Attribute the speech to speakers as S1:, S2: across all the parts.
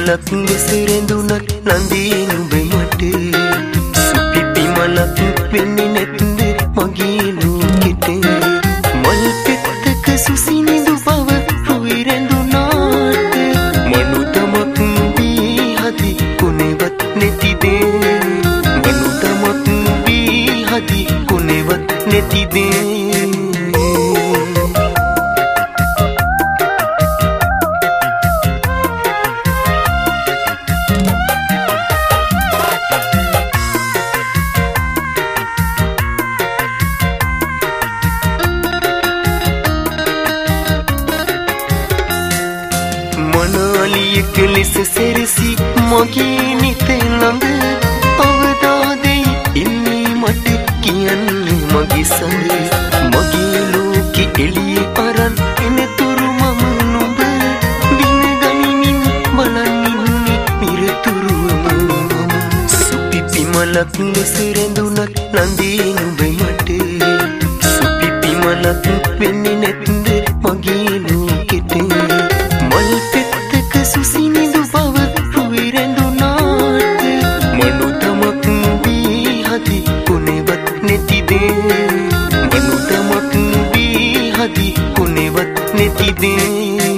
S1: මලක් ලෙස රැඳුනත් නන්දී නුඹ මට සුපිපි මලක් වෙන්නේ නැත්ද මගේ ලෝකෙට මල් පෙත්තක සුසිනිඳු බව රුයි රැඳුනාට මනුතමක් නුඹේ හදි කොනෙවත් නැතිදේ මනුතමක් නුඹේ හදි කොනෙවත් නැතිදේ මනාලියක ලෙස සැරසි මගේ නිත ළඟ අවදාදෙයි ඉන්නේ මට කියන්නේ මගේ සඳ මගේ ලෝකෙ එළිය අරන් එනතුරු මම නුඹ දින ගනිමින් බලන්නේ නිරතුරුවම මම සුපිපි මලක් ලෙස රැඳුනත් නන්දී නුඹ මට සුපිපි මලක් වෙන්නේ නැත්ද මගේ ලෝකෙට මල් පෙත්තක සුසිනිඳු බව රුයි රැඳුනාට මනුතමක් නුඹේ හදි කොනෙවත් නැතිදේ මනුතමක් නුඹේ හදි කොනෙවත් නැතිදේ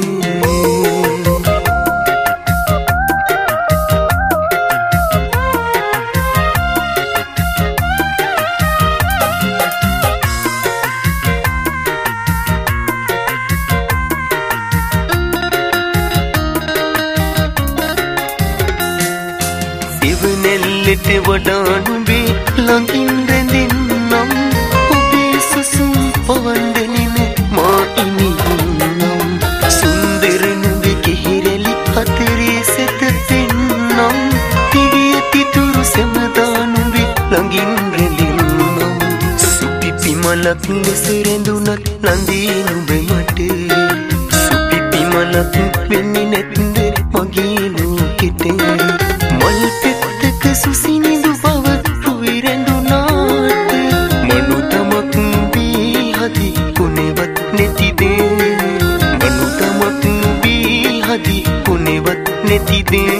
S1: එවනෙල්ලට වඩා නුඹේ ළඟින් රැඳෙන්නම් ඔබේ සුසුම් පවන්දෙනින මා ඉමිහින්නම් සුන්දර නුඹේ කෙහෙරැලි අතරේ සැතපෙන්නම් දිවිය තිතුරු සැමදා නුඹේ ළඟින් රැඳෙන්නම් සුපිපි මලක් ලෙස රැඳුනත් නන්දී නුඹ මට සුපිපි මලක් වෙන්නේ නැත්ද මගේ ලෝකෙට මල් පෙත්තක සුසිනිඳු බව රුයි රැඳුනාට මනුතමක් නුඹේ හදි කොනෙවත් නැතිදේ මනුතමක් නුඹේ හදි කොනෙවත් නැතිදේ